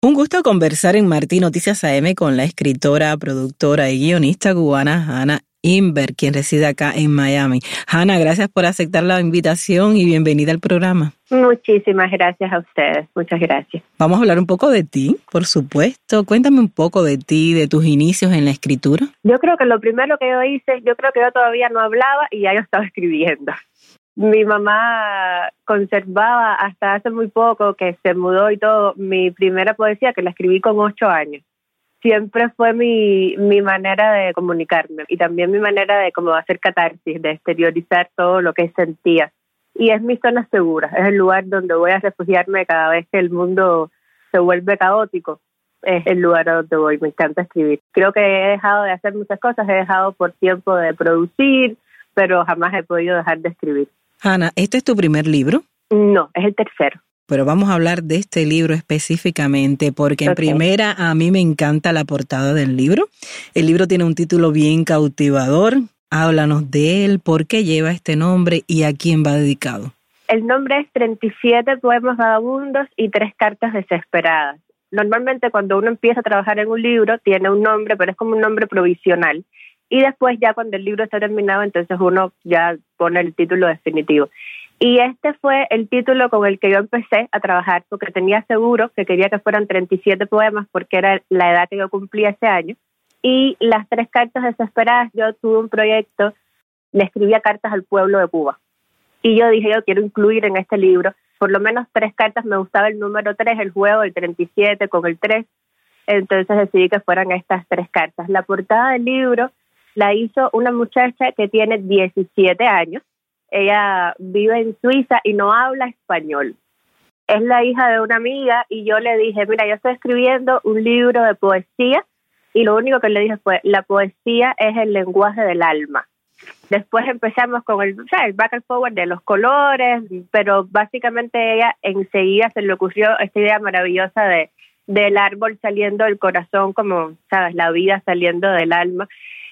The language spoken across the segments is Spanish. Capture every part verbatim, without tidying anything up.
Un gusto conversar en Martí Noticias A M con la escritora, productora y guionista cubana Hannah Imber, quien reside acá en Miami. Hannah, gracias por aceptar la invitación y bienvenida al programa. Muchísimas gracias a ustedes, muchas gracias. Vamos a hablar un poco de ti, por supuesto. Cuéntame un poco de ti, de tus inicios en la escritura. Yo creo que lo primero que yo hice, yo creo que yo todavía no hablaba y ya yo estaba escribiendo. Mi mamá conservaba hasta hace muy poco, que se mudó y todo, mi primera poesía, que la escribí con ocho años. Siempre fue mi, mi manera de comunicarme y también mi manera de como hacer catarsis, de exteriorizar todo lo que sentía. Y es mi zona segura, es el lugar donde voy a refugiarme cada vez que el mundo se vuelve caótico. Es el lugar a donde voy, me encanta escribir. Creo que he dejado de hacer muchas cosas, he dejado por tiempo de producir, pero jamás he podido dejar de escribir. Hannah, ¿este es tu primer libro? No, es el tercero. Pero vamos a hablar de este libro específicamente porque en okay. primera a mí me encanta la portada del libro. El libro tiene un título bien cautivador. Háblanos de él, por qué lleva este nombre y a quién va dedicado. El nombre es treinta y siete poemas vagabundos y tres cartas desesperadas. Normalmente cuando uno empieza a trabajar en un libro tiene un nombre, pero es como un nombre provisional. Y después ya cuando el libro está terminado, entonces uno ya pone el título definitivo. Y este fue el título con el que yo empecé a trabajar, porque tenía seguro que quería que fueran treinta y siete poemas, porque era la edad que yo cumplía ese año. Y las tres cartas desesperadas, yo tuve un proyecto, le escribía cartas al pueblo de Cuba. Y yo dije, yo quiero incluir en este libro, por lo menos tres cartas, me gustaba el número tres, el juego, el treinta y siete con el tres. Entonces decidí que fueran estas tres cartas. La portada del libro la hizo una muchacha que tiene diecisiete años. Ella vive en Suiza y no habla español. Es la hija de una amiga y yo le dije, mira, yo estoy escribiendo un libro de poesía y lo único que le dije fue, la poesía es el lenguaje del alma. Después empezamos con el, o sea, el back and forward de los colores, pero básicamente ella enseguida se le ocurrió esta idea maravillosa de del árbol saliendo del corazón, como, sabes, la vida saliendo del alma.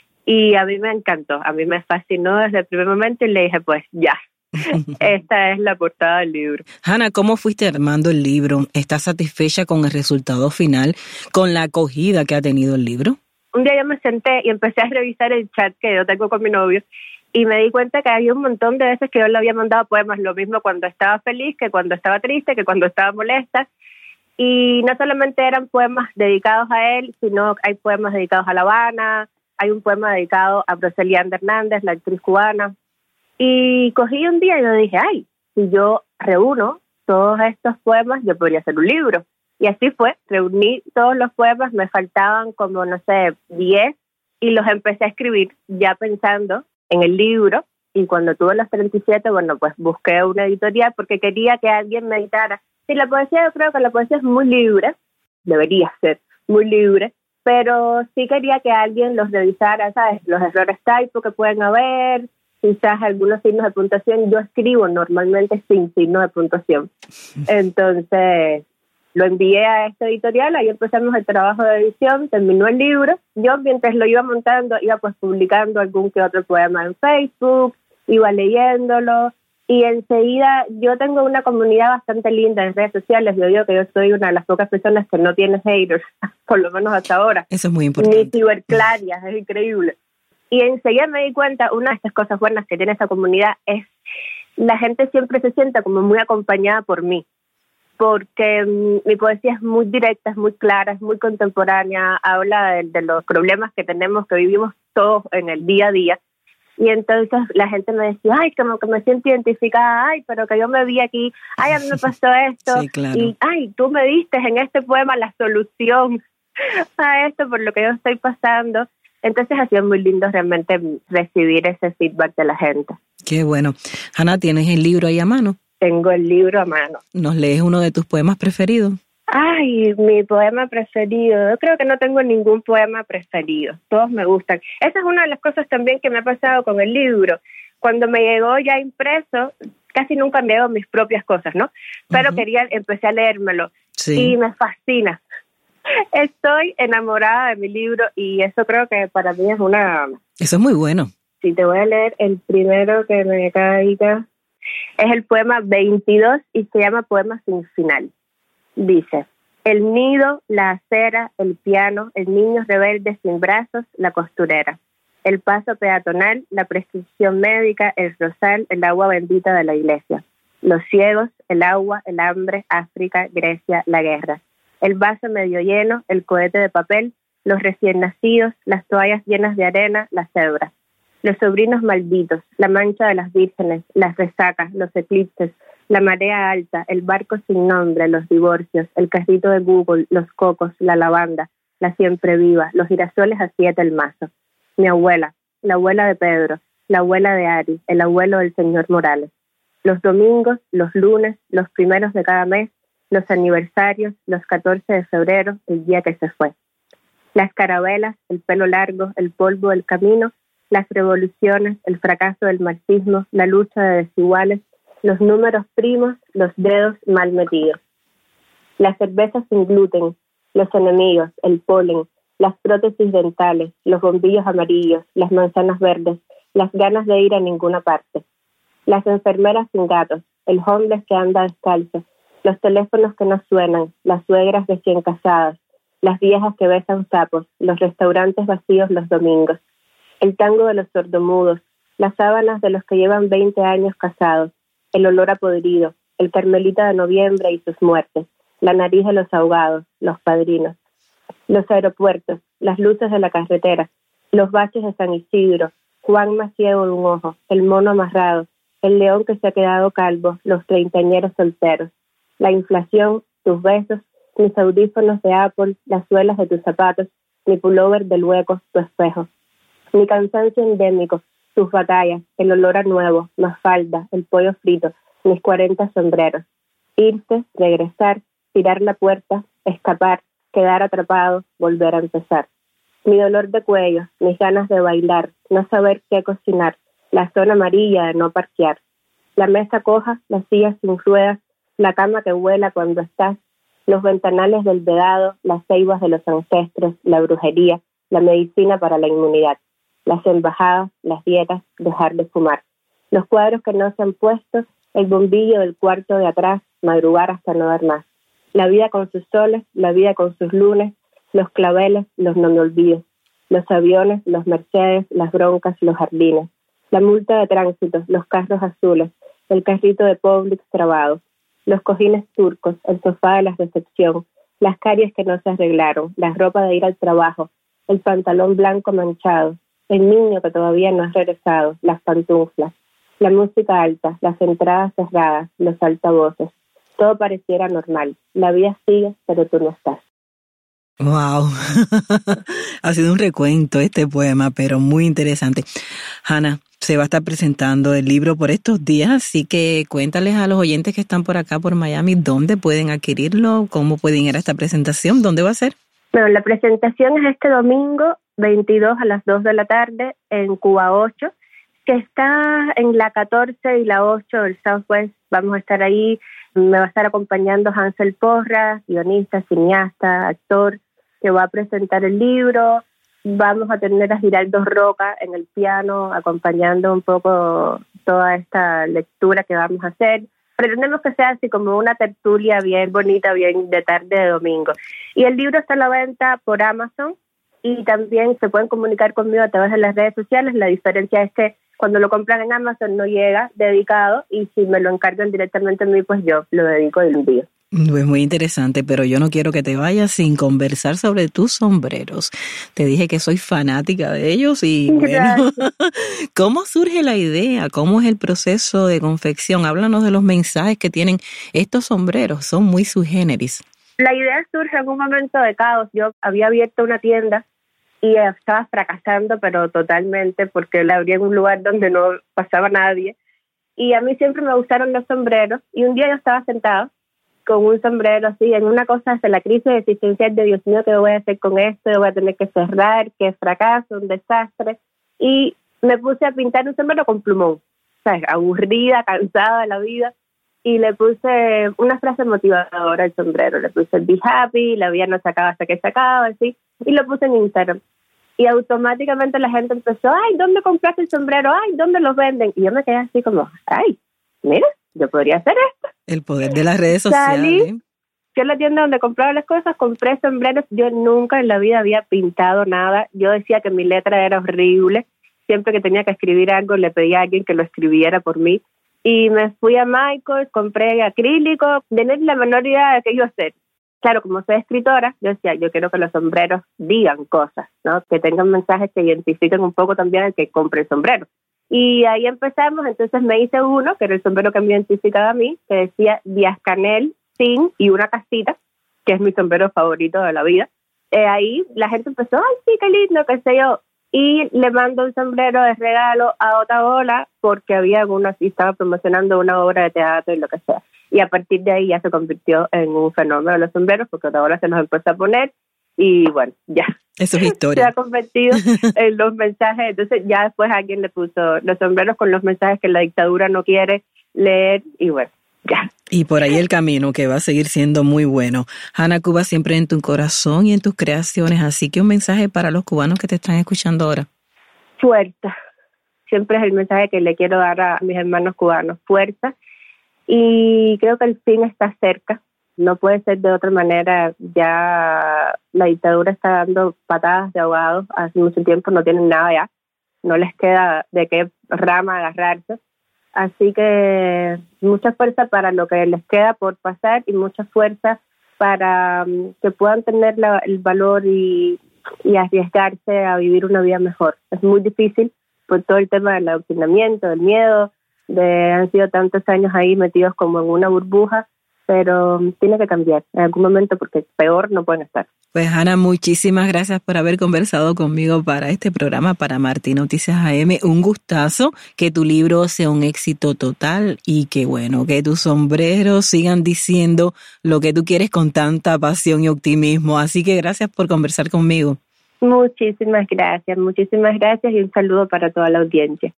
Y a mí me encantó, a mí me fascinó desde el primer momento y le dije, pues ya, esta es la portada del libro. Hannah, ¿cómo fuiste armando el libro? ¿Estás satisfecha con el resultado final, con la acogida que ha tenido el libro? Un día yo me senté y empecé a revisar el chat que yo tengo con mi novio y me di cuenta que había un montón de veces que yo le había mandado poemas, lo mismo cuando estaba feliz, que cuando estaba triste, que cuando estaba molesta. Y no solamente eran poemas dedicados a él, sino hay poemas dedicados a La Habana. Hay un poema dedicado a Brocelianda Hernández, la actriz cubana. Y cogí un día y yo dije, ay, si yo reúno todos estos poemas, yo podría hacer un libro. Y así fue, reuní todos los poemas, me faltaban como, no sé, diez, y los empecé a escribir ya pensando en el libro. Y cuando tuve los treinta y siete, bueno, pues busqué una editorial porque quería que alguien me editara. Y la poesía, yo creo que la poesía es muy libre, debería ser muy libre, pero sí quería que alguien los revisara, ¿sabes? Los errores typo que pueden haber, quizás algunos signos de puntuación. Yo escribo normalmente sin signos de puntuación. Entonces, lo envié a esta editorial, ahí empezamos el trabajo de edición, terminó el libro. Yo, mientras lo iba montando, iba pues publicando algún que otro poema en Facebook, iba leyéndolo, y enseguida yo tengo una comunidad bastante linda en redes sociales. Yo digo que yo soy una de las pocas personas que no tiene haters, por lo menos hasta ahora. Eso es muy importante. Ni ciberclarias, es increíble. Y enseguida me di cuenta, una de estas cosas buenas que tiene esa comunidad es la gente siempre se siente como muy acompañada por mí, porque um, mi poesía es muy directa, es muy clara, es muy contemporánea, habla de, de los problemas que tenemos, que vivimos todos en el día a día. Y entonces la gente me decía, ay, como que me siento identificada, ay, pero que yo me vi aquí, ay, a mí me pasó esto, sí, claro. Y ay, tú me diste en este poema la solución a esto por lo que yo estoy pasando. Entonces ha sido muy lindo realmente recibir ese feedback de la gente. Qué bueno. Hannah, ¿tienes el libro ahí a mano? Tengo el libro a mano. ¿Nos lees uno de tus poemas preferidos? Ay, mi poema preferido. Yo creo que no tengo ningún poema preferido. Todos me gustan. Esa es una de las cosas también que me ha pasado con el libro. Cuando me llegó ya impreso, casi nunca leo mis propias cosas, ¿no? Pero uh-huh. quería, empecé a leérmelo. Sí. Y me fascina. Estoy enamorada de mi libro y eso creo que para mí es una... Eso es muy bueno. Sí, te voy a leer el primero que me caiga. Es el poema veintidós y se llama Poema sin final. Dice, El nido, la acera, el piano, el niño rebelde sin brazos, la costurera. El paso peatonal, la prescripción médica, el rosal, el agua bendita de la iglesia. Los ciegos, el agua, el hambre, África, Grecia, la guerra. El vaso medio lleno, el cohete de papel, los recién nacidos, las toallas llenas de arena, las cebras. Los sobrinos malditos, la mancha de las vírgenes, las resacas, los eclipses, la marea alta, el barco sin nombre, los divorcios, el carrito de Google, los cocos, la lavanda, la siempre viva, los girasoles a siete el mazo. Mi abuela, la abuela de Pedro, la abuela de Ari, el abuelo del señor Morales. Los domingos, los lunes, los primeros de cada mes, los aniversarios, los catorce de febrero, el día que se fue. Las carabelas, el pelo largo, el polvo del camino, las revoluciones, el fracaso del marxismo, la lucha de desiguales, los números primos, los dedos mal metidos. Las cervezas sin gluten, los enemigos, el polen, las prótesis dentales, los bombillos amarillos, las manzanas verdes, las ganas de ir a ninguna parte. Las enfermeras sin gatos, el homeless que anda descalzo, los teléfonos que no suenan, las suegras recién casadas, las viejas que besan sapos, los restaurantes vacíos los domingos, el tango de los sordomudos, las sábanas de los que llevan veinte años casados, el olor a podrido, el Carmelita de noviembre y sus muertes, la nariz de los ahogados, los padrinos, los aeropuertos, las luces de la carretera, los baches de San Isidro, Juan más ciego de un ojo, el mono amarrado, el león que se ha quedado calvo, los treintañeros solteros, la inflación, tus besos, mis audífonos de Apple, las suelas de tus zapatos, mi pullover del hueco, tu espejo, mi cansancio endémico, tus batallas, el olor a nuevo, más falda, el pollo frito, mis cuarenta sombreros, irse, regresar, tirar la puerta, escapar, quedar atrapado, volver a empezar. Mi dolor de cuello, mis ganas de bailar, no saber qué cocinar, la zona amarilla de no parquear, la mesa coja, las sillas sin ruedas, la cama que vuela cuando estás, los ventanales del vedado, las ceibas de los ancestros, la brujería, la medicina para la inmunidad, las embajadas, las dietas, dejar de fumar, los cuadros que no se han puesto, el bombillo del cuarto de atrás, madrugar hasta no dar más, la vida con sus soles, la vida con sus lunes, los claveles, los no me olvides, los aviones, los Mercedes, las broncas, los jardines, la multa de tránsito, los carros azules, el carrito de Publix trabado, los cojines turcos, el sofá de la recepción, las caries que no se arreglaron, la ropa de ir al trabajo, el pantalón blanco manchado, el niño que todavía no ha regresado, las pantuflas, la música alta, las entradas cerradas, los altavoces. Todo pareciera normal. La vida sigue, pero tú no estás. Wow, ha sido un recuento este poema, pero muy interesante. Hannah, se va a estar presentando el libro por estos días, así que cuéntales a los oyentes que están por acá, por Miami, dónde pueden adquirirlo, cómo pueden ir a esta presentación, dónde va a ser. Bueno, la presentación es este domingo veintidós a las dos de la tarde en Cuba ocho, que está en la catorce y la ocho del Southwest. Vamos a estar ahí, me va a estar acompañando Hansel Porras, guionista, cineasta, actor, que va a presentar el libro. Vamos a tener a Giraldo Roca en el piano, acompañando un poco toda esta lectura que vamos a hacer. Pretendemos que sea así como una tertulia bien bonita, bien de tarde de domingo. Y el libro está a la venta por Amazon y también se pueden comunicar conmigo a través de las redes sociales. La diferencia es que cuando lo compran en Amazon no llega dedicado y si me lo encargan directamente a mí, pues yo lo dedico y lo envío. Pues muy interesante, pero yo no quiero que te vayas sin conversar sobre tus sombreros. Te dije que soy fanática de ellos y bueno, ¿cómo surge la idea? ¿Cómo es el proceso de confección? Háblanos de los mensajes que tienen estos sombreros, son muy sui generis. La idea surge en un momento de caos. Yo había abierto una tienda y estaba fracasando, pero totalmente, porque la abrí en un lugar donde no pasaba nadie. Y a mí siempre me gustaron los sombreros y un día yo estaba sentada con un sombrero así, en una cosa de la crisis existencial de Dios mío, ¿qué voy a hacer con esto? Voy a tener que cerrar, qué fracaso, un desastre. Y me puse a pintar un sombrero con plumón, ¿sabes? Aburrida, cansada de la vida. Y le puse una frase motivadora al sombrero. Le puse be happy, la vida no se acaba hasta que se acaba, así. Y lo puse en Instagram. Y automáticamente la gente empezó, ay, ¿dónde compraste el sombrero? Ay, ¿dónde los venden? Y yo me quedé así como, ay, mira, yo podría hacer esto. El poder de las redes sociales. Salí, fui a la tienda donde compraba las cosas, compré sombreros. Yo nunca en la vida había pintado nada. Yo decía que mi letra era horrible. Siempre que tenía que escribir algo le pedía a alguien que lo escribiera por mí. Y me fui a Michaels, compré acrílico, tenía la menor idea de qué iba a hacer. Claro, como soy escritora, yo decía, yo quiero que los sombreros digan cosas, ¿no? Que tengan mensajes que identifiquen un poco también al que compre el sombrero. Y ahí empezamos, entonces me hice uno, que era el sombrero que me identificaba a mí, que decía Díaz Canel, Sin y una casita, que es mi sombrero favorito de la vida. Eh, ahí la gente empezó, ay, sí, qué lindo, qué sé yo. Y le mando un sombrero de regalo a Otaola porque había algunos y estaba promocionando una obra de teatro y lo que sea. Y a partir de ahí ya se convirtió en un fenómeno de los sombreros porque Otaola se los empezó a poner y bueno, ya. Eso es historia. Se ha convertido en los mensajes. Entonces ya después alguien le puso los sombreros con los mensajes que la dictadura no quiere leer y bueno, ya. Y por ahí el camino que va a seguir siendo muy bueno. Hanna Cuba siempre en tu corazón y en tus creaciones, así que un mensaje para los cubanos que te están escuchando ahora. Fuerza. Siempre es el mensaje que le quiero dar a mis hermanos cubanos. Fuerza. Y creo que el fin está cerca. No puede ser de otra manera. Ya la dictadura está dando patadas de ahogados hace mucho tiempo. No tienen nada ya. No les queda de qué rama agarrarse. Así que mucha fuerza para lo que les queda por pasar y mucha fuerza para um, que puedan tener la, el valor y, y arriesgarse a vivir una vida mejor. Es muy difícil por todo el tema del adoctrinamiento, del miedo, de han sido tantos años ahí metidos como en una burbuja, pero um, tiene que cambiar en algún momento porque peor no pueden estar. Pues Hanna, muchísimas gracias por haber conversado conmigo para este programa, para Martí Noticias A M. Un gustazo, que tu libro sea un éxito total y que bueno, que tus sombreros sigan diciendo lo que tú quieres con tanta pasión y optimismo. Así que gracias por conversar conmigo. Muchísimas gracias, muchísimas gracias y un saludo para toda la audiencia.